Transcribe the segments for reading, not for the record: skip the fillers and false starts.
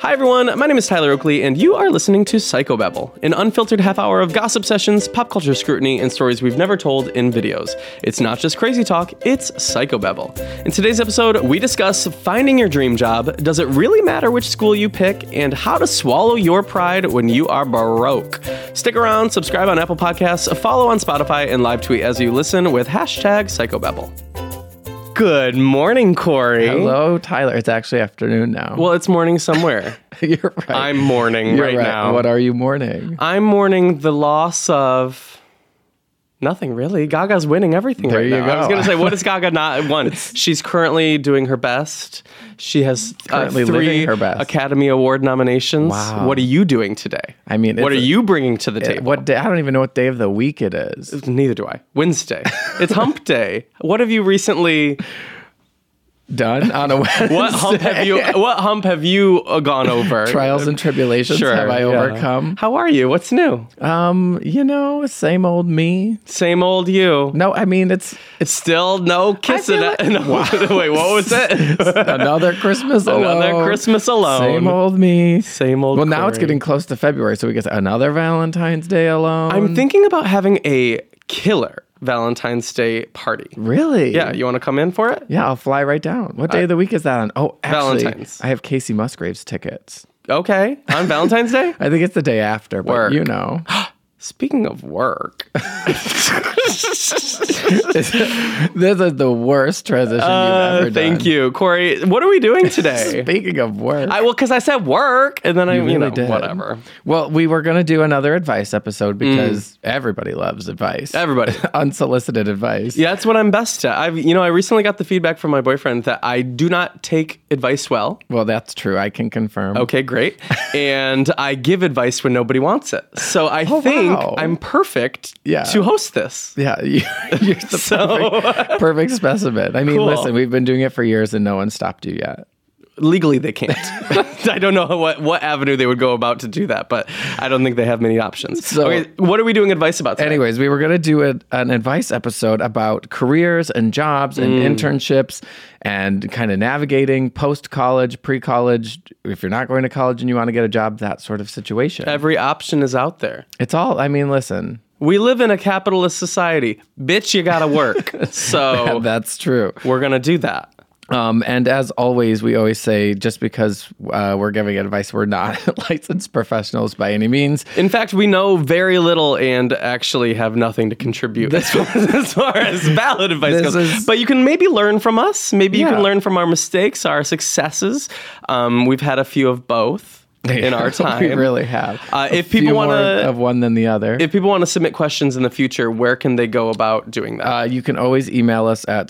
Hi everyone, my name is Tyler Oakley, and you are listening to Psychobabble, an unfiltered half hour of gossip sessions, pop culture scrutiny, and stories we've never told in videos. It's not just crazy talk, it's Psychobabble. In today's episode, we discuss finding your dream job, does it really matter which school you pick, and how to swallow your pride when you are broke. Stick around, subscribe on Apple Podcasts, follow on Spotify, and live tweet as you listen with hashtag Psychobabble. Good morning, Corey. Hello, Tyler. It's actually afternoon now. Well, it's morning somewhere. You're right. I'm mourning right now. What are you mourning? I'm mourning the loss of nothing, really. Gaga's winning everything There right you now. go. I was going to say, what has Gaga not won? She's currently doing her best. She has Currently 3 living her best. Academy Award nominations. Wow. What are you doing today? I mean, what are you bringing to the table? What day? I don't even know what day of the week it is. Neither do I. Wednesday. It's hump day. What have you recently... Done on a Wednesday. What hump have you gone over? Trials and tribulations have I overcome? How are you? What's new? Same old me. Same old you. No, I mean it's Still no kissing. like- Wait, what was it? another Christmas alone. Another Christmas alone. Same old me. Same old. Well, now it's Corey. getting close to February, so we get another Valentine's Day alone. I'm thinking about having a killer Valentine's Day party. Really? Yeah, you want to come in for it? Yeah, I'll fly right down. What day of the week is that on? Oh, actually, Valentine's. I have Casey Musgraves tickets. Okay, on Valentine's Day. I think it's the day after, but Work. you know. Speaking of work, This is the worst transition you've ever done. thank you, Corey. What are we doing today? Speaking of work. Because I said work, and then You really did. whatever. Well, we were going to do another advice episode because everybody loves advice. Everybody. Unsolicited advice. Yeah, that's what I'm best at. I recently got the feedback from my boyfriend that I do not take advice well. Well, that's true. I can confirm. Okay, great. And I give advice when nobody wants it. So I think wow. I'm perfect Yeah. to host this. Yeah, you're the So perfect specimen. I mean, Cool. listen, we've been doing it for years and no one stopped you yet. legally they can't. I don't know what avenue they would go about to do that, but I don't think they have many options. So- okay, what are we doing advice about today? Anyways, we were going to do an advice episode about careers and jobs and internships and kind of navigating post-college, pre-college, if you're not going to college and you want to get a job, that sort of situation. Every option is out there. It's all, I mean, listen, We live in a capitalist society. Bitch, you gotta work. So that's true. we're gonna do that. And as always, we always say, just because we're giving advice, we're not licensed professionals by any means. In fact, we know very little and actually have nothing to contribute as far as valid advice This goes. is- But you can maybe learn from us. Maybe you Yeah. can learn from our mistakes, our successes. We've had a few of both in our time. We really have. If people want to, of one than the other. if people want to submit questions in the future, where can they go about doing that? You can always email us at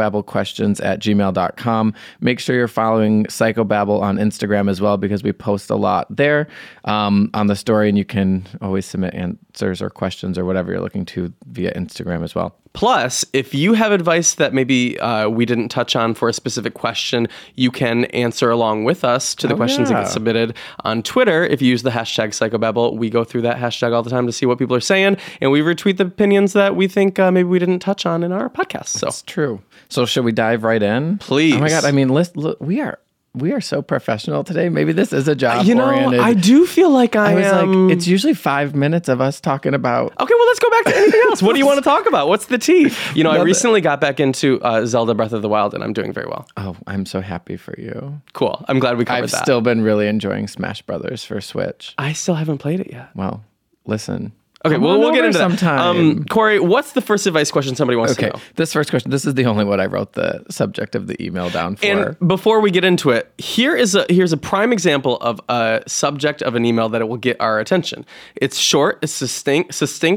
psychobabblequestions@gmail.com. Make sure you're following Psychobabble on Instagram as well, because we post a lot there on the story, and you can always submit answers or questions or whatever you're looking to via Instagram as well. Plus, if you have advice that maybe we didn't touch on for a specific question, you can answer along with us to the questions that yeah. get submitted on Twitter. If you use the hashtag Psychobabble, we go through that hashtag all the time to see what people are saying, and we retweet the opinions that we think maybe we didn't touch on in our podcast. So It's true. So should we dive right in? Please. Oh my God. I mean, look, we are so professional today. Maybe this is a job oriented. I do feel like I was am... like, it's usually 5 minutes of us talking about. Okay, well, let's go back to anything else. What do you want to talk about? What's the tea? I recently got back into Zelda Breath of the Wild, and I'm doing very well. Oh, I'm so happy for you. Cool. I'm glad we covered I've that. still been really enjoying Smash Brothers for Switch. I still haven't played it yet. Well, listen. Okay, come well, on we'll get over into that. sometime. Corey, what's the first advice question somebody wants to Okay, know? this first question. This is the only one I wrote the subject of the email down for. And before we get into it, here's a prime example of a subject of an email that it will get our attention. It's short, it's succinct.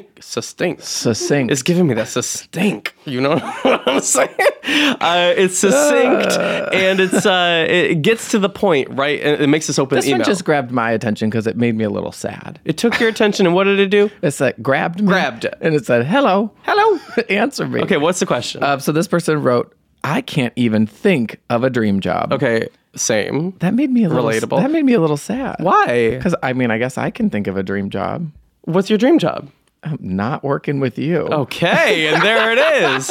Succinct. It's giving me that succinct. You know what I'm saying? It's succinct and it gets to the point, right? And it makes us open This email. one just grabbed my attention because it made me a little sad. It took your attention, and what did it do? It's like grabbed me. Grabbed it. And it said, hello. Hello. Answer me. Okay, what's the question? So this person wrote, I can't even think of a dream job. Okay, same. That made me a little Relatable. That made me a little sad. Why? Because I guess I can think of a dream job. What's your dream job? I'm not working with you. Okay, and there it is.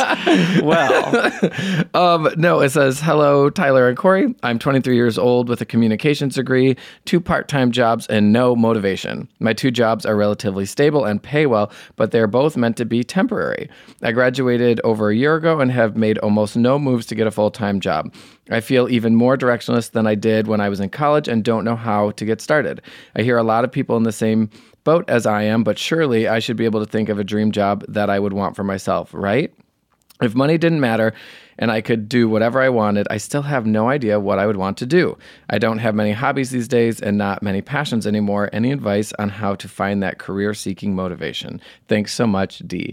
Well, No, it says, hello, Tyler and Corey. I'm 23 years old with a communications degree, 2 part-time jobs, and no motivation. My 2 jobs are relatively stable and pay well, but they're both meant to be temporary. I graduated over a year ago and have made almost no moves to get a full-time job. I feel even more directionless than I did when I was in college and don't know how to get started. I hear a lot of people in the same boat as I am, but surely I should be able to think of a dream job that I would want for myself, right? If money didn't matter and I could do whatever I wanted, I still have no idea what I would want to do. I don't have many hobbies these days and not many passions anymore. Any advice on how to find that career-seeking motivation? Thanks so much, D.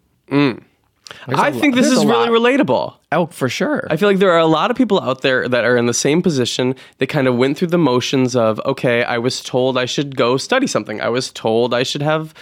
I think this is really relatable. Oh, for sure. I feel like there are a lot of people out there that are in the same position. They kind of went through the motions of, okay, I was told I should go study something. I was told I should have,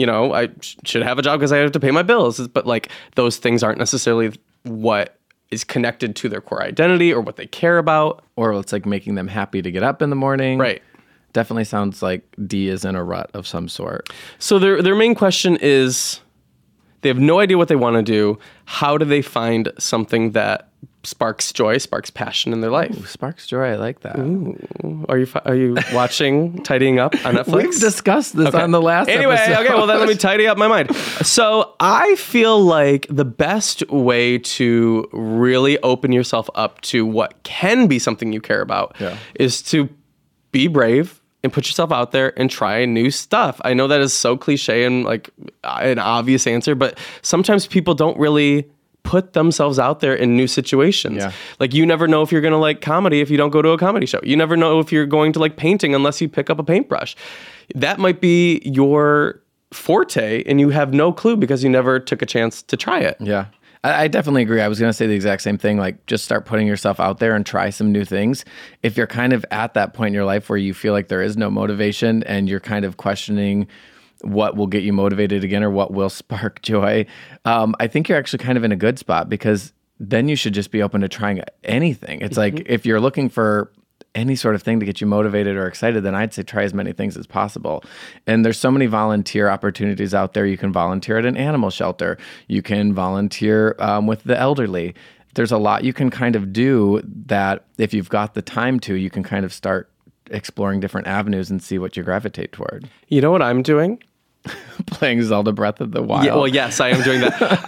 I should have a job because I have to pay my bills. But like those things aren't necessarily what is connected to their core identity or what they care about. Or it's like making them happy to get up in the morning. Right. Definitely sounds like D is in a rut of some sort. So their main question is, they have no idea what they want to do. How do they find something that sparks joy, sparks passion in their life? Ooh, sparks joy. I like that. Ooh. Are you watching Tidying Up on Netflix? We've discussed this on the last episode. Okay, well then let me tidy up my mind. So I feel like the best way to really open yourself up to what can be something you care about is to be brave and put yourself out there and try new stuff. I know that is so cliche and like an obvious answer, but sometimes people don't really put themselves out there in new situations. Yeah. Like you never know if you're going to like comedy if you don't go to a comedy show. You never know if you're going to like painting unless you pick up a paintbrush. That might be your forte and you have no clue because you never took a chance to try it. Yeah. I definitely agree. I was going to say the exact same thing. Like, just start putting yourself out there and try some new things. If you're kind of at that point in your life where you feel like there is no motivation and you're kind of questioning what will get you motivated again or what will spark joy, I think you're actually kind of in a good spot because then you should just be open to trying anything. It's like if you're looking for any sort of thing to get you motivated or excited, then I'd say try as many things as possible. And there's so many volunteer opportunities out there. You can volunteer at an animal shelter. You can volunteer with the elderly. There's a lot you can kind of do that if you've got the time to, you can kind of start exploring different avenues and see what you gravitate toward. You know what I'm doing? Playing Zelda Breath of the Wild. Yeah, well, yes, I am doing that.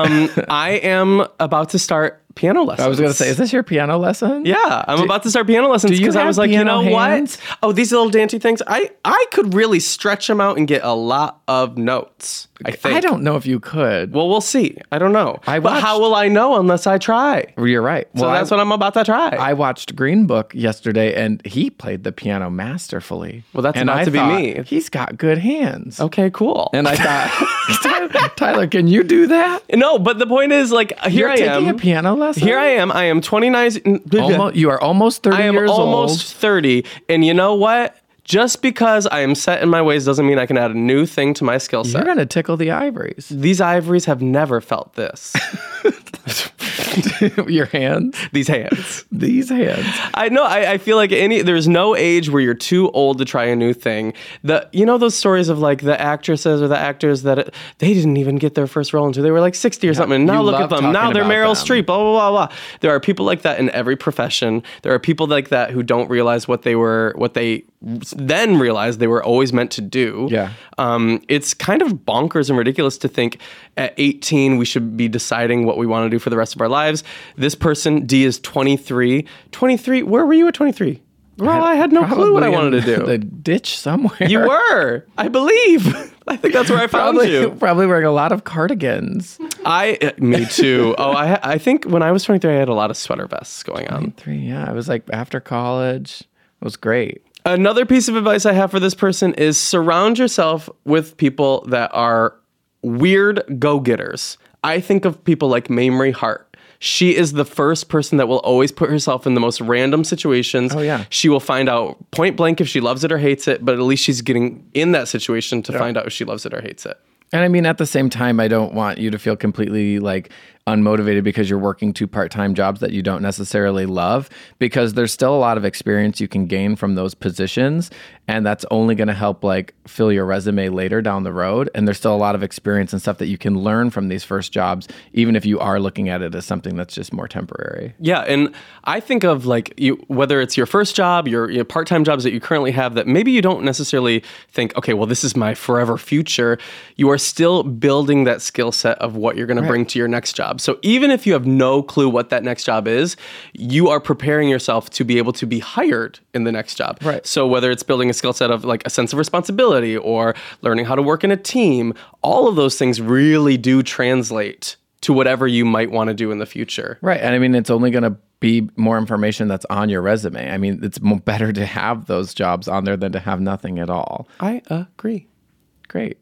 I am about to start piano lessons. I was going to say, is this your piano lesson? Yeah, I'm about to start piano lessons because I was like, you know hands? what? Oh, these little dainty things. I could really stretch them out and get a lot of notes. I think. I don't know if you could. Well, we'll see. I don't know. But watched- how will I know unless I try? You're right. So that's what I'm about to try. I watched Green Book yesterday, and he played the piano masterfully. Well, that's and about I to be thought, me. He's got good hands. Okay, cool. And I thought, Tyler, can you do that? No, but the point is, like, here I am. You're taking a piano lesson? Here I am. I am 29. You are almost 30 I am years old. almost 30. And you know what? Just because I am set in my ways doesn't mean I can add a new thing to my skill set. You're going to tickle the ivories. These ivories have never felt this. Your hands? These hands. These hands. I know. I feel like there's no age where you're too old to try a new thing. Those stories of like the actresses or the actors that they didn't even get their first role until they were like 60 or something. And now look at them. Now they're Meryl Streep. Blah, blah, blah, blah. There are people like that in every profession. There are people like that who don't realize what they then realized they were always meant to do. Yeah. It's kind of bonkers and ridiculous to think at 18 we should be deciding what we want to do for the rest of our lives. This person, D, is 23. 23, where were you at 23? Girl, I had no clue what I wanted to do. The ditch somewhere. You were, I believe. I think that's where I found you. Probably wearing a lot of cardigans. Me too. Oh, I think when I was 23, I had a lot of sweater vests going on. 23, yeah. I was like after college. It was great. Another piece of advice I have for this person is surround yourself with people that are weird go-getters. I think of people like Mamrie Hart. She is the first person that will always put herself in the most random situations. Oh, yeah. She will find out point blank if she loves it or hates it, but at least she's getting in that situation to find out if she loves it or hates it. And I mean, at the same time, I don't want you to feel completely like unmotivated because you're working 2 part-time jobs that you don't necessarily love, because there's still a lot of experience you can gain from those positions, and that's only going to help like fill your resume later down the road. And there's still a lot of experience and stuff that you can learn from these first jobs, even if you are looking at it as something that's just more temporary. Yeah, and I think of like whether it's your first job, your part-time jobs that you currently have that maybe you don't necessarily think, okay, well, this is my forever future. You are still building that skill set of what you're going to bring to your next job. So even if you have no clue what that next job is, you are preparing yourself to be able to be hired in the next job. Right. So whether it's building a skill set of like a sense of responsibility or learning how to work in a team, all of those things really do translate to whatever you might want to do in the future. Right. And I mean, it's only going to be more information that's on your resume. I mean, it's better to have those jobs on there than to have nothing at all. I agree. Great.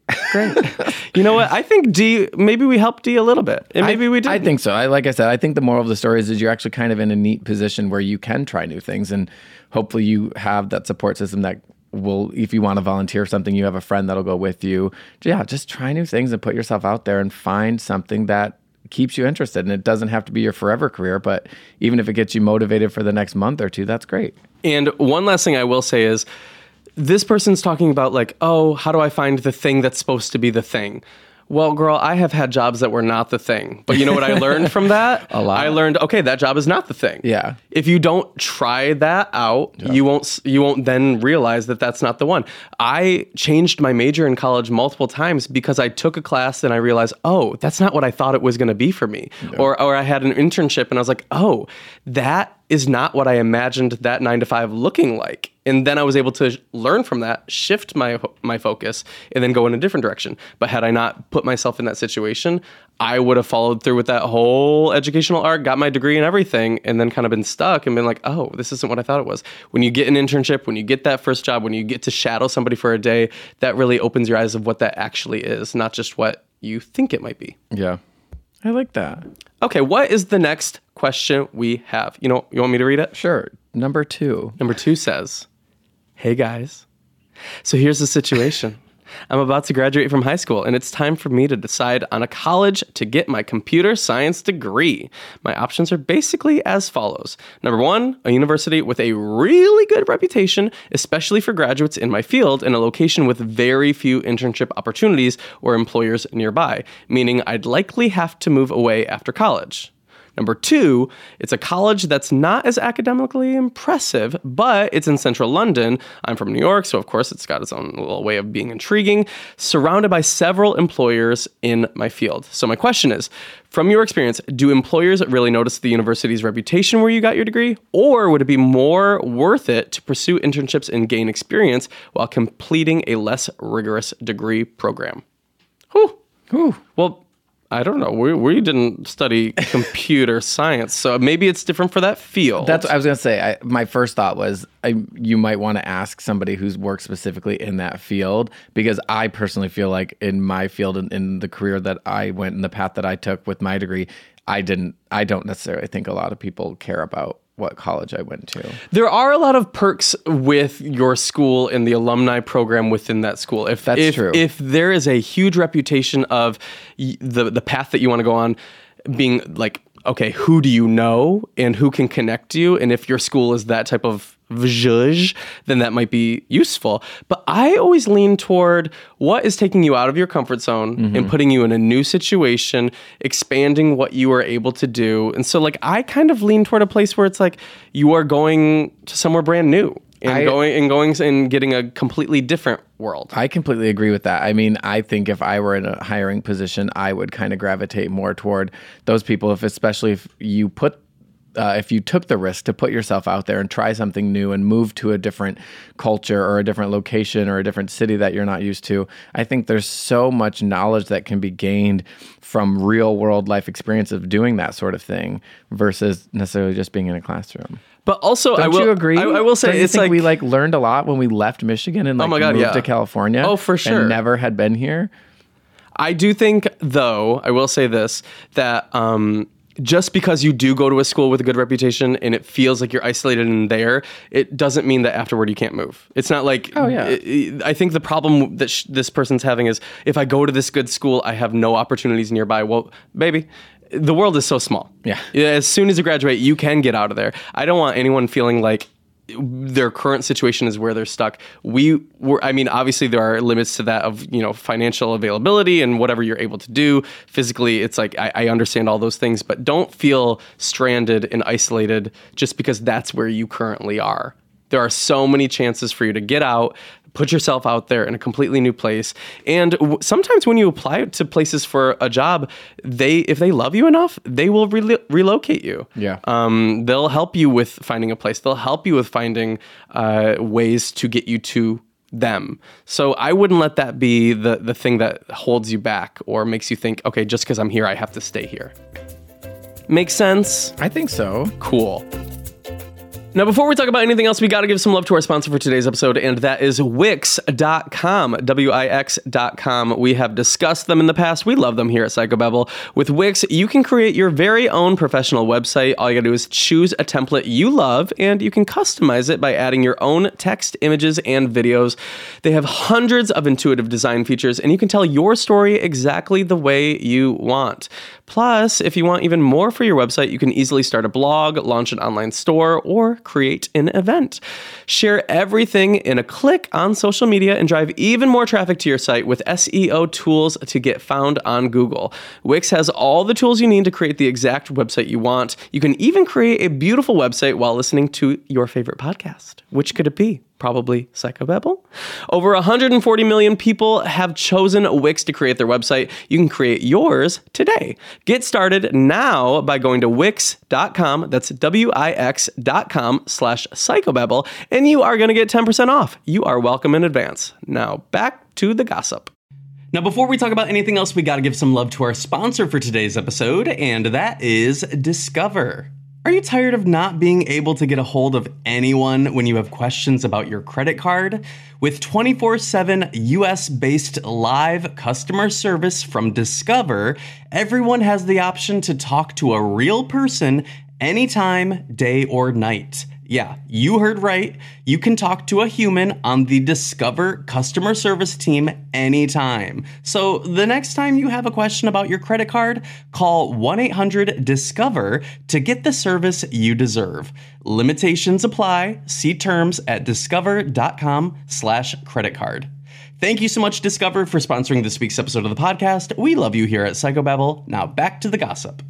You know what? I think maybe we helped D a little bit. And maybe we did. I think so. Like I said, I think the moral of the story is you're actually kind of in a neat position where you can try new things. And hopefully you have that support system that will, if you want to volunteer something, you have a friend that'll go with you. Yeah, just try new things and put yourself out there and find something that keeps you interested. And it doesn't have to be your forever career, but even if it gets you motivated for the next month or two, that's great. And one last thing I will say is, this person's talking about like, oh, how do I find the thing that's supposed to be the thing? Well, girl, I have had jobs that were not the thing. But you know what I learned from that? A lot. I learned, okay, that job is not the thing. Yeah. If you don't try that out, you won't then realize that that's not the one. I changed my major in college multiple times because I took a class and I realized, oh, that's not what I thought it was going to be for me. Yeah. Or I had an internship and I was like, oh, that is not what I imagined that 9 to 5 looking like. And then I was able to learn from that, shift my focus, and then go in a different direction. But had I not put myself in that situation, I would have followed through with that whole educational arc, got my degree and everything, and then kind of been stuck and been like, oh, this isn't what I thought it was. When you get an internship, when you get that first job, when you get to shadow somebody for a day, that really opens your eyes of what that actually is, not just what you think it might be. Yeah. I like that. Okay, what is the next question we have? You want me to read it? Sure. Number 2. Number 2 says, hey guys, so here's the situation. I'm about to graduate from high school, and it's time for me to decide on a college to get my computer science degree. My options are basically as follows. Number 1, a university with a really good reputation, especially for graduates in my field, in a location with very few internship opportunities or employers nearby, meaning I'd likely have to move away after college. Number 2, it's a college that's not as academically impressive, but it's in central London. I'm from New York, so of course it's got its own little way of being intriguing, surrounded by several employers in my field. So my question is, from your experience, do employers really notice the university's reputation where you got your degree? Or would it be more worth it to pursue internships and gain experience while completing a less rigorous degree program? Whew. Well, I don't know. We didn't study computer science, so maybe it's different for that field. That's what I was going to say. My first thought was you might want to ask somebody who's worked specifically in that field, because I personally feel like in my field and in the career that I went and the path that I took with my degree, I don't necessarily think a lot of people care about what college I went to. There are a lot of perks with your school and the alumni program within that school. If true. If there is a huge reputation of the path that you want to go on being like, okay, who do you know and who can connect you? And if your school is that type of zhuzh, then that might be useful. But I always lean toward what is taking you out of your comfort zone and putting you in a new situation, expanding what you are able to do. And so like, I kind of lean toward a place where it's like you are going to somewhere brand new and going and getting a completely different world. I completely agree with that. I mean, I think if I were in a hiring position, I would kind of gravitate more toward those people, especially if you took the risk to put yourself out there and try something new and move to a different culture or a different location or a different city that you're not used to. I think there's so much knowledge that can be gained from real world life experience of doing that sort of thing versus necessarily just being in a classroom. But also, Don't you agree? I will say, Don't you it's think like we learned a lot when we left Michigan and moved to California. Oh, for sure. And never had been here. I do think, though, I will say this, that just because you do go to a school with a good reputation and it feels like you're isolated in there, it doesn't mean that afterward you can't move. It's not like, I think the problem that this person's having is, if I go to this good school, I have no opportunities nearby. Well, baby, the world is so small. Yeah. As soon as you graduate, you can get out of there. I don't want anyone feeling like their current situation is where they're stuck. Obviously there are limits to that of, financial availability and whatever you're able to do. Physically, it's like, I understand all those things, but don't feel stranded and isolated just because that's where you currently are. There are so many chances for you to get out, put yourself out there in a completely new place. And sometimes when you apply to places for a job, if they love you enough, they will relocate you. Yeah. They'll help you with finding a place. They'll help you with finding ways to get you to them. So I wouldn't let that be the thing that holds you back or makes you think, okay, just because I'm here, I have to stay here. Make sense? I think so. Cool. Now, before we talk about anything else, we got to give some love to our sponsor for today's episode, and that is Wix.com, Wix.com. We have discussed them in the past. We love them here at Psychobabble. With Wix, you can create your very own professional website. All you got to do is choose a template you love, and you can customize it by adding your own text, images, and videos. They have hundreds of intuitive design features, and you can tell your story exactly the way you want. Plus, if you want even more for your website, you can easily start a blog, launch an online store, or create an event. Share everything in a click on social media and drive even more traffic to your site with SEO tools to get found on Google. Wix has all the tools you need to create the exact website you want. You can even create a beautiful website while listening to your favorite podcast. Which could it be? Probably Psychobabble. Over 140 million people have chosen Wix to create their website. You can create yours today. Get started now by going to Wix.com. That's Wix.com/Psychobabble, and you are going to get 10% off. You are welcome in advance. Now back to the gossip. Now, before we talk about anything else, we got to give some love to our sponsor for today's episode, and that is Discover. Are you tired of not being able to get a hold of anyone when you have questions about your credit card? With 24/7 US-based live customer service from Discover, everyone has the option to talk to a real person anytime, day or night. Yeah, you heard right. You can talk to a human on the Discover customer service team anytime. So the next time you have a question about your credit card, call 1-800-DISCOVER to get the service you deserve. Limitations apply. See terms at discover.com/creditcard. Thank you so much, Discover, for sponsoring this week's episode of the podcast. We love you here at Psychobabble. Now back to the gossip.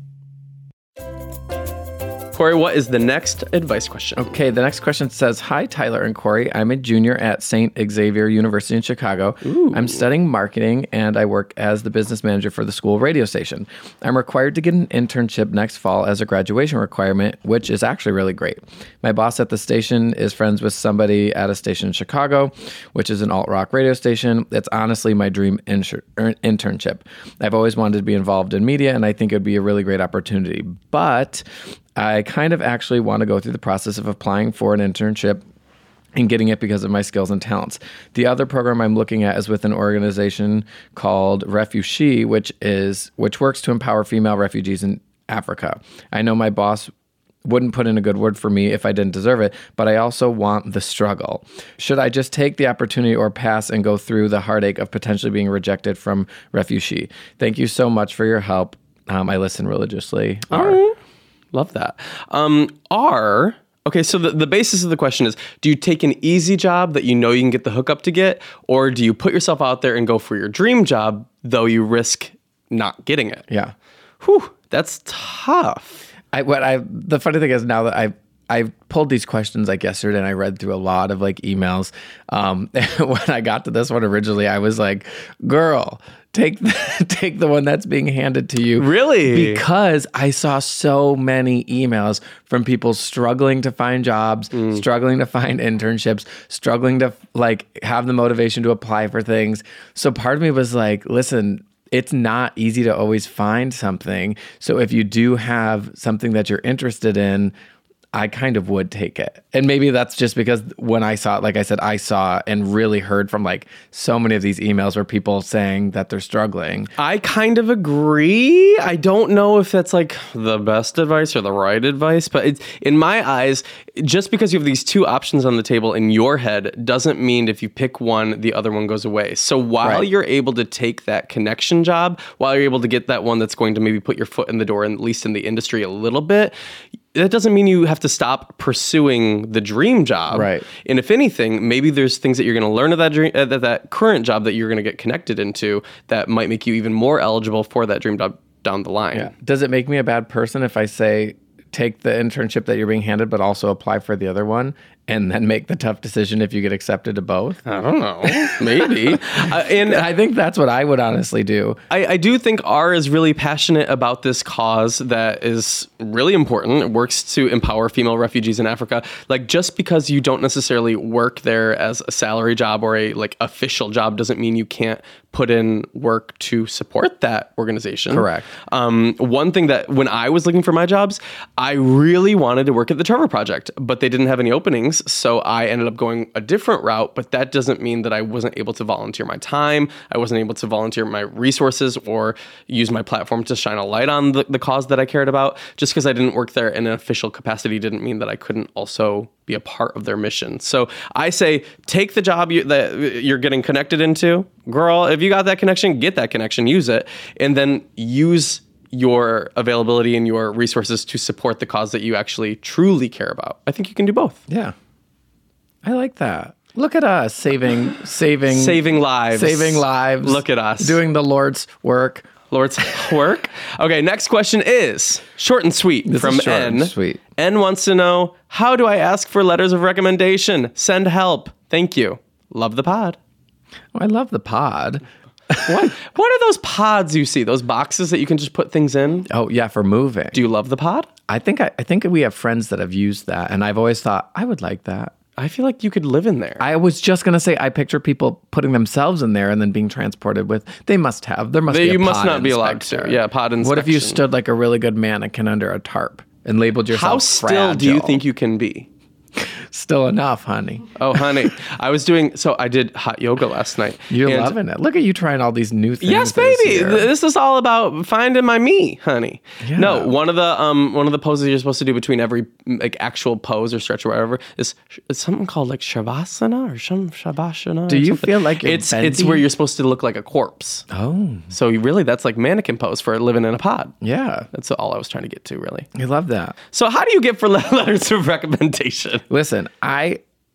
Corey, what is the next advice question? Okay, the next question says, Hi, Tyler and Corey. I'm a junior at St. Xavier University in Chicago. Ooh. I'm studying marketing, and I work as the business manager for the school radio station. I'm required to get an internship next fall as a graduation requirement, which is actually really great. My boss at the station is friends with somebody at a station in Chicago, which is an alt-rock radio station. It's honestly my dream internship. I've always wanted to be involved in media, and I think it would be a really great opportunity. But I kind of actually want to go through the process of applying for an internship and getting it because of my skills and talents. The other program I'm looking at is with an organization called Refugee, which works to empower female refugees in Africa. I know my boss wouldn't put in a good word for me if I didn't deserve it, but I also want the struggle. Should I just take the opportunity or pass and go through the heartache of potentially being rejected from Refugee? Thank you so much for your help. I listen religiously. Love that. Okay, so the basis of the question is, do you take an easy job that you know you can get the hookup to get, or do you put yourself out there and go for your dream job, though you risk not getting it? Yeah. Whew, that's tough. The funny thing is now that I pulled these questions like yesterday and I read through a lot of like emails. When I got to this one originally, I was like, girl, take the one that's being handed to you. Really? Because I saw so many emails from people struggling to find jobs, struggling to find internships, struggling to like have the motivation to apply for things. So part of me was like, listen, it's not easy to always find something. So if you do have something that you're interested in, I kind of would take it. And maybe that's just because when I saw it, like I said, I saw and really heard from like so many of these emails where people saying that they're struggling. I kind of agree. I don't know if that's like the best advice or the right advice, but it's, in my eyes, just because you have these two options on the table in your head doesn't mean if you pick one, the other one goes away. So while you're able to take that connection job, while you're able to get that one that's going to maybe put your foot in the door, at least in the industry a little bit, that doesn't mean you have to stop pursuing the dream job. Right. And if anything, maybe there's things that you're going to learn of that dream, that current job that you're going to get connected into that might make you even more eligible for that dream job down the line. Yeah. Does it make me a bad person if I say, take the internship that you're being handed, but also apply for the other one and then make the tough decision if you get accepted to both? I don't know. Maybe. And I think that's what I would honestly do. I do think R is really passionate about this cause that is really important. It works to empower female refugees in Africa. Like, just because you don't necessarily work there as a salary job or a like official job doesn't mean you can't put in work to support that organization. Correct. One thing that when I was looking for my jobs, I really wanted to work at the Trevor Project, but they didn't have any openings. So I ended up going a different route, but that doesn't mean that I wasn't able to volunteer my time. I wasn't able to volunteer my resources or use my platform to shine a light on the cause that I cared about. Just because I didn't work there in an official capacity didn't mean that I couldn't also be a part of their mission. So I say, take the job that you're getting connected into. Girl, if you got that connection, get that connection, use it, and then use your availability and your resources to support the cause that you actually truly care about. I think you can do both. Yeah. I like that. Look at us saving lives. Saving lives. Look at us. Doing the Lord's work. Lord's work. Okay, next question is short and sweet from N. Sweet. N wants to know, how do I ask for letters of recommendation? Send help. Thank you. Love the pod. Oh, I love the pod. What are those pods you see? Those boxes that you can just put things in? Oh, yeah, for moving. Do you love the pod? I think we have friends that have used that, and I've always thought, I would like that. I feel like you could live in there. I was just going to say, I picture people putting themselves in there and then being transported with, there must be a pod You must not inspector. be allowed to. Yeah, pod inspection. What if you stood like a really good mannequin under a tarp and labeled yourself How still do you think you can be? Still enough, honey. Oh, honey. I did hot yoga last night. You're loving it. Look at you trying all these new things. Yes, baby. This is all about finding my me, honey. Yeah. No, one of the poses you're supposed to do between every like actual pose or stretch or whatever is something called like Shavasana or Shavasana. Do you feel like it's where you're supposed to look like a corpse? Oh. So that's like mannequin pose for living in a pod. Yeah. That's all I was trying to get to, really. I love that. So how do you get for letters of recommendation? Listen, I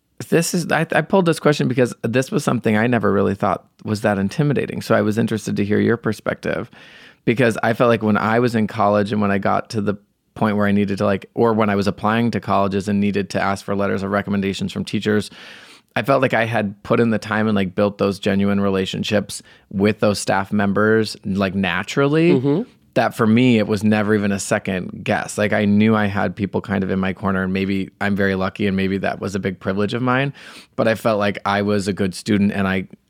pulled this question because this was something I never really thought was that intimidating. So I was interested to hear your perspective, because I felt like when I was in college and when I got to the point where I needed to or when I was applying to colleges and needed to ask for letters of recommendations from teachers, I felt like I had put in the time and like built those genuine relationships with those staff members like naturally. Mm-hmm. That for me, it was never even a second guess. Like I knew I had people kind of in my corner, and maybe I'm very lucky and maybe that was a big privilege of mine, but I felt like I was a good student and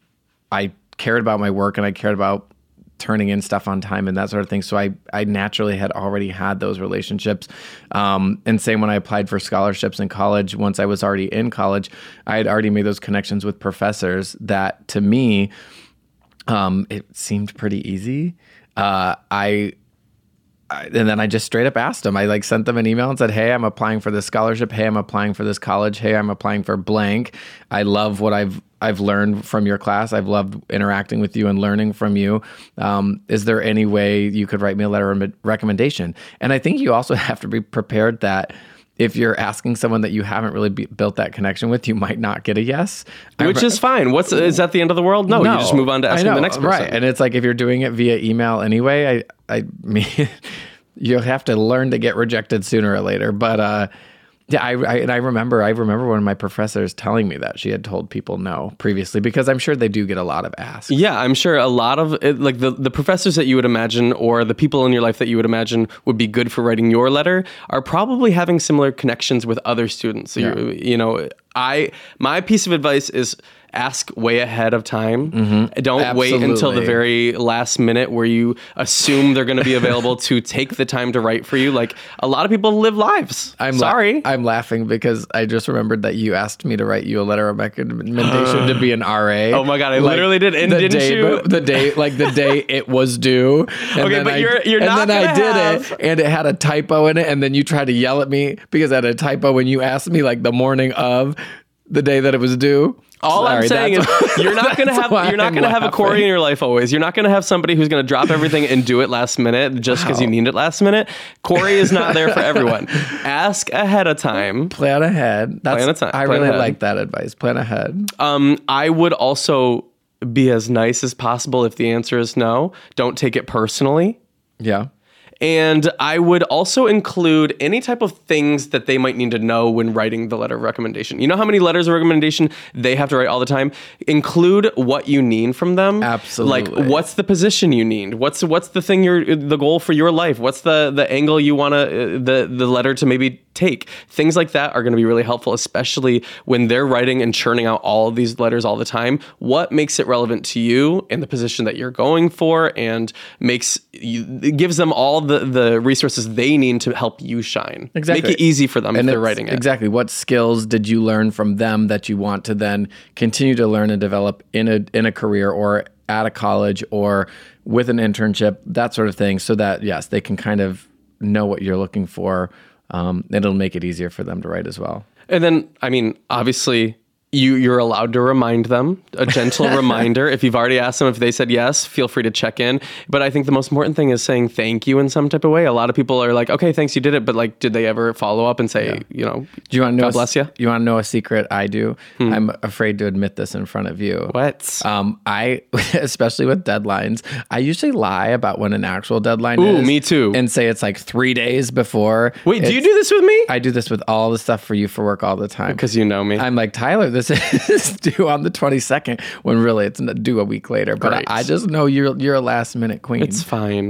I cared about my work and I cared about turning in stuff on time and that sort of thing. So I naturally had already had those relationships. And same when I applied for scholarships in college, once I was already in college, I had already made those connections with professors that to me, it seemed pretty easy. And then I just straight up asked them. I like sent them an email and said, hey, I'm applying for this scholarship. Hey, I'm applying for this college. Hey, I'm applying for blank. I love what I've learned from your class. I've loved interacting with you and learning from you. Is there any way you could write me a letter of recommendation? And I think you also have to be prepared that if you're asking someone that you haven't really built that connection with, you might not get a yes. Which is fine. Is that the end of the world? No, you just move on to asking the next person. Right. And it's like if you're doing it via email anyway, I mean, you'll have to learn to get rejected sooner or later. But yeah, I remember one of my professors telling me that she had told people no previously, because I'm sure they do get a lot of asks. Yeah, I'm sure a lot of it, like the professors that you would imagine or the people in your life that you would imagine would be good for writing your letter are probably having similar connections with other students. So you know, my piece of advice is ask way ahead of time. Don't wait until the very last minute where you assume they're going to be available to take the time to write for you. Like, a lot of people live lives. I'm laughing because I just remembered that you asked me to write you a letter of recommendation to be an RA. Oh my God, I literally did. And didn't you? The day it was due. And okay, but you're not. And then I did it, and it had a typo in it, and then you tried to yell at me because I had a typo when you asked me like the morning of the day that it was due. I'm saying is you're not going to have a Corey in your life always. You're not going to have somebody who's going to drop everything and do it last minute just because you need it last minute. Corey is not there for everyone. Ask ahead of time. Plan ahead. I really like that advice. Plan ahead. I would also be as nice as possible if the answer is no. Don't take it personally. Yeah. And I would also include any type of things that they might need to know when writing the letter of recommendation. You know how many letters of recommendation they have to write all the time? Include what you need from them. Absolutely. Like, what's the position you need? What's the thing the goal for your life? What's the angle you want to the letter to maybe take? Things like that are going to be really helpful, especially when they're writing and churning out all of these letters all the time. What makes it relevant to you and the position that you're going for, and it gives them all the resources they need to help you shine. Exactly. Make it easy for them if they're writing it. Exactly. What skills did you learn from them that you want to then continue to learn and develop in a career or at a college or with an internship, that sort of thing, so that, yes, they can kind of know what you're looking for. It'll make it easier for them to write as well. And then, I mean, obviously, you're allowed to remind them, a gentle reminder. If you've already asked them, if they said yes, feel free to check in. But I think the most important thing is saying thank you in some type of way. A lot of people are like, okay, thanks, you did it. But like, did they ever follow up and say, do you want to know? God bless you? You want to know a secret I do? I'm afraid to admit this in front of you. What? I, especially with deadlines, I usually lie about when an actual deadline is. Ooh, me too. And say it's like 3 days before. Wait, do you do this with me? I do this with all the stuff for you for work all the time. Because you know me. I'm like, Tyler, this is due on the 22nd, when really it's due a week later. But I just know you're a last minute queen. It's fine.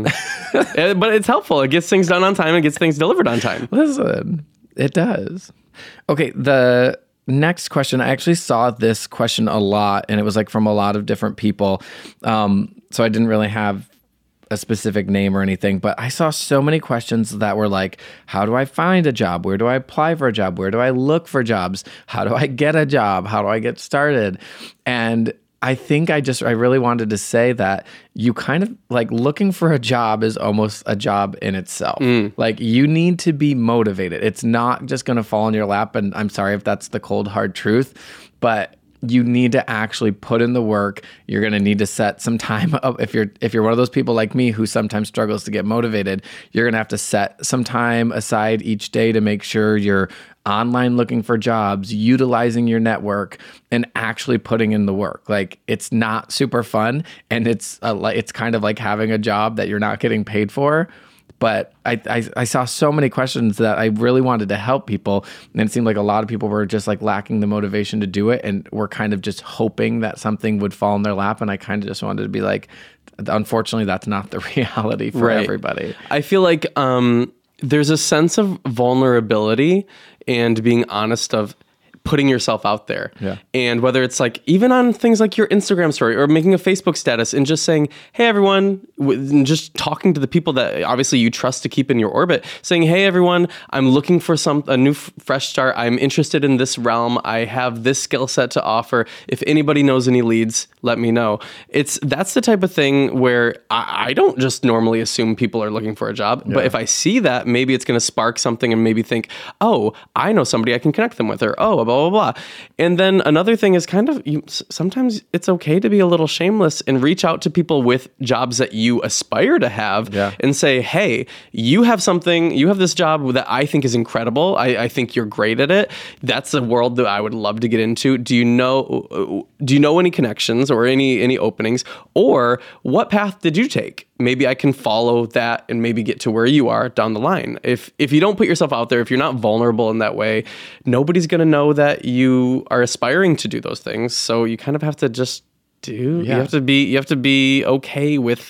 But it's helpful. It gets things done on time and gets things delivered on time. Listen, it does. Okay, the next question, I actually saw this question a lot, and it was like from a lot of different people. So I didn't really have a specific name or anything, but I saw so many questions that were like, how do I find a job? Where do I apply for a job? Where do I look for jobs? How do I get a job? How do I get started? And I think I really wanted to say that you kind of like looking for a job is almost a job in itself. Like, you need to be motivated. It's not just going to fall in your lap. And I'm sorry if that's the cold, hard truth, but you need to actually put in the work. You're going to need to set some time up. If you're one of those people like me who sometimes struggles to get motivated, you're going to have to set some time aside each day to make sure you're online looking for jobs, utilizing your network, and actually putting in the work. Like, it's not super fun, and it's kind of like having a job that you're not getting paid for. But I saw so many questions that I really wanted to help people. And it seemed like a lot of people were just like lacking the motivation to do it, and were kind of just hoping that something would fall in their lap. And I kind of just wanted to be like, unfortunately, that's not the reality for everybody. I feel like there's a sense of vulnerability and being honest of putting yourself out there. Yeah. And whether it's like even on things like your Instagram story or making a Facebook status and just saying, hey, everyone, and just talking to the people that obviously you trust to keep in your orbit, saying, hey, everyone, I'm looking for a new fresh start. I'm interested in this realm. I have this skill set to offer. If anybody knows any leads, let me know. That's the type of thing where I don't just normally assume people are looking for a job, but if I see that, maybe it's going to spark something and maybe think, oh, I know somebody I can connect them with, or oh, blah, blah, blah. And then another thing is kind of, sometimes it's okay to be a little shameless and reach out to people with jobs that you aspire to have and say, hey, you have this job that I think is incredible. I think you're great at it. That's a world that I would love to get into. Do you know any connections or any openings, or what path did you take? Maybe I can follow that and maybe get to where you are down the line. If you don't put yourself out there, if you're not vulnerable in that way, nobody's going to know that you are aspiring to do those things. So you kind of have to just you have to be okay with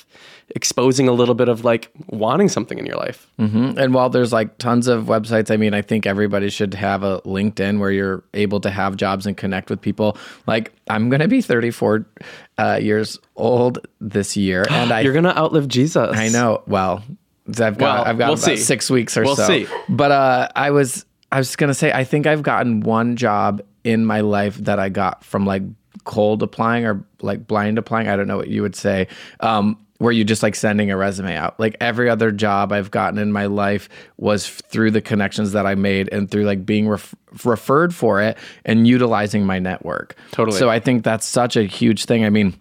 exposing a little bit of like wanting something in your life. And while there's like tons of websites, I mean, I think everybody should have a LinkedIn where you're able to have jobs and connect with people. Like I'm going to be 34 years old this year. And You're going to outlive Jesus. I know. Well, I've got about 6 weeks or so. We'll see. But I was going to say, I think I've gotten one job in my life that I got from like cold applying or like blind applying. I don't know what you would say. Where you just like sending a resume out. Like every other job I've gotten in my life was through the connections that I made and through like being referred for it and utilizing my network. Totally. So I think that's such a huge thing. I mean,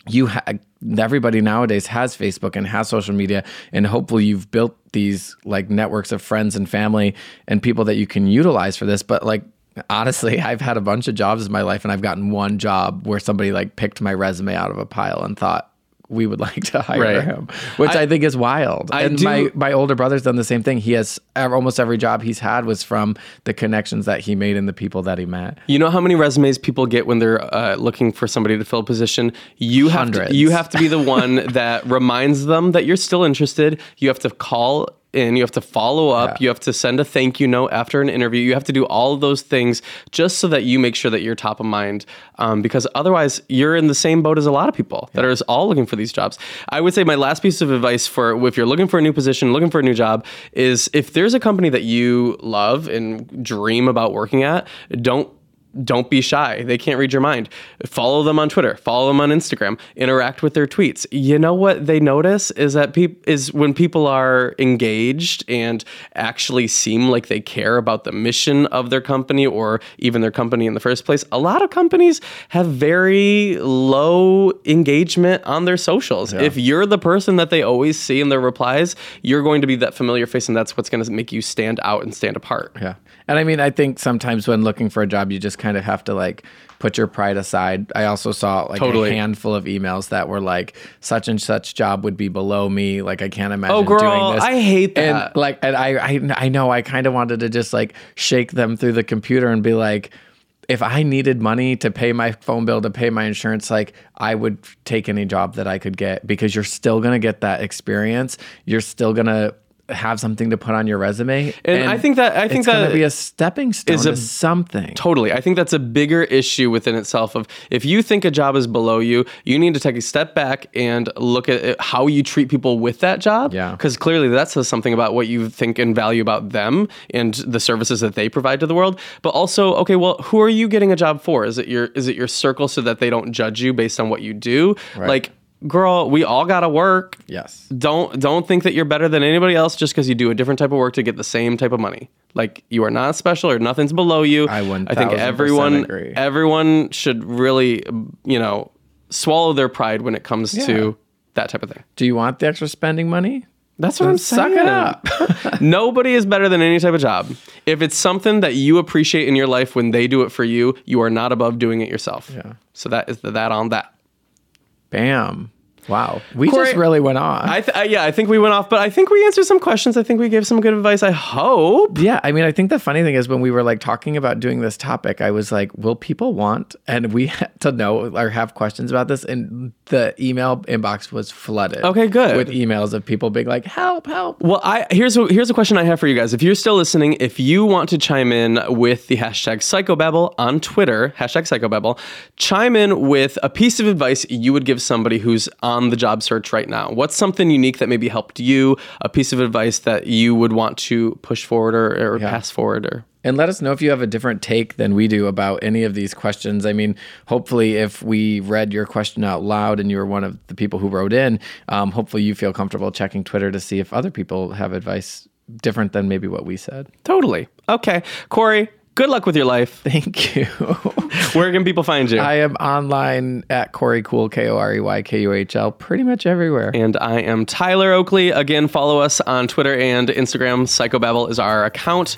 everybody nowadays has Facebook and has social media, and hopefully you've built these like networks of friends and family and people that you can utilize for this. But like, honestly, I've had a bunch of jobs in my life and I've gotten one job where somebody like picked my resume out of a pile and thought, we would like to hire him, which I think is wild. My older brother's done the same thing. He has almost every job he's had was from the connections that he made and the people that he met. You know how many resumes people get when they're looking for somebody to fill a position? You have to be the one that reminds them that you're still interested. You have to call in, you have to follow up, you have to send a thank you note after an interview. You have to do all of those things just so that you make sure that you're top of mind, because otherwise you're in the same boat as a lot of people that are all looking for these jobs. I would say my last piece of advice for if you're looking for a new position, looking for a new job, is if there's a company that you love and dream about working at, don't be shy. They can't read your mind. Follow them on Twitter. Follow them on Instagram. Interact with their tweets. You know what they notice is that when people are engaged and actually seem like they care about the mission of their company or even their company in the first place. A lot of companies have very low engagement on their socials. Yeah. If you're the person that they always see in their replies, you're going to be that familiar face, and that's what's going to make you stand out and stand apart. Yeah. And I mean, I think sometimes when looking for a job, you just kind of have to like put your pride aside. I also saw like a handful of emails that were like, such and such job would be below me. Like, I can't imagine doing this. I hate that. And I know I kind of wanted to just like shake them through the computer and be like, if I needed money to pay my phone bill, to pay my insurance, like I would take any job that I could get, because you're still going to get that experience. You're still going to have something to put on your resume, and I think that it's going to be a stepping stone to something. Totally, I think that's a bigger issue within itself. Of if you think a job is below you, you need to take a step back and look at how you treat people with that job. Yeah, because clearly that says something about what you think and value about them and the services that they provide to the world. But also, okay, well, who are you getting a job for? Is it your circle so that they don't judge you based on what you do? Right. Like, girl, we all gotta work. Yes. Don't think that you're better than anybody else just because you do a different type of work to get the same type of money. Like, you are not special or nothing's below you. I think everyone should really, swallow their pride when it comes to that type of thing. Do you want the extra spending money? That's what I'm saying. Suck it up. Nobody is better than any type of job. If it's something that you appreciate in your life when they do it for you, you are not above doing it yourself. Yeah. So that is that on that. Bam. Wow. We just really went on. I think we went off, but I think we answered some questions. I think we gave some good advice, I hope. Yeah. I mean, I think the funny thing is when we were like talking about doing this topic, I was like, will people want? And we had to know or have questions about this. And the email inbox was flooded. Okay, good. With emails of people being like, help. Well, here's a question I have for you guys. If you're still listening, if you want to chime in with the hashtag Psychobabble on Twitter, hashtag Psychobabble, chime in with a piece of advice you would give somebody who's on the job search right now. What's something unique that maybe helped you? A piece of advice that you would want to push forward or pass forward? And let us know if you have a different take than we do about any of these questions. I mean, hopefully if we read your question out loud and you were one of the people who wrote in, hopefully you feel comfortable checking Twitter to see if other people have advice different than maybe what we said. Totally. Okay. Corey, good luck with your life. Thank you. Where can people find you? I am online at Corey Kuhl, KoreYKuhl, pretty much everywhere. And I am Tyler Oakley. Again, follow us on Twitter and Instagram. Psychobabble is our account.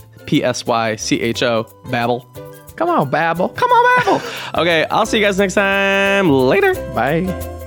PSYCHO Babble. Come on, Babble. Okay, I'll see you guys next time. Later. Bye.